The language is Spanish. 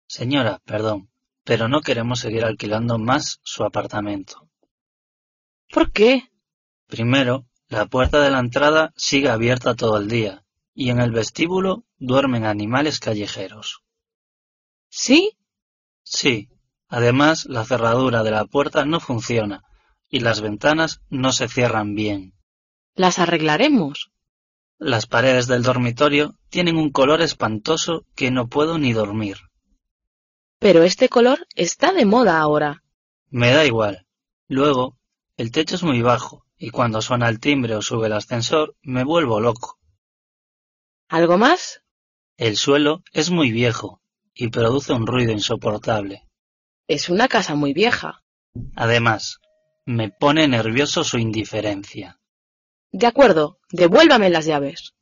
Señora, perdón, pero no queremos seguir alquilando más su apartamento. ¿Por qué? Primero, la puerta de la entrada sigue abierta todo el día, y en el vestíbulo duermen animales callejeros. ¿Sí? Sí, además la cerradura de la puerta no funciona, y las ventanas no se cierran bien. Las arreglaremos. Las paredes del dormitorio tienen un color espantoso que no puedo ni dormir. Pero este color está de moda ahora. Me da igual. Luego, el techo es muy bajo, y cuando suena el timbre o sube el ascensor, me vuelvo loco. ¿Algo más? El suelo es muy viejo, y produce un ruido insoportable. Es una casa muy vieja. Además, me pone nervioso su indiferencia. De acuerdo, devuélvame las llaves.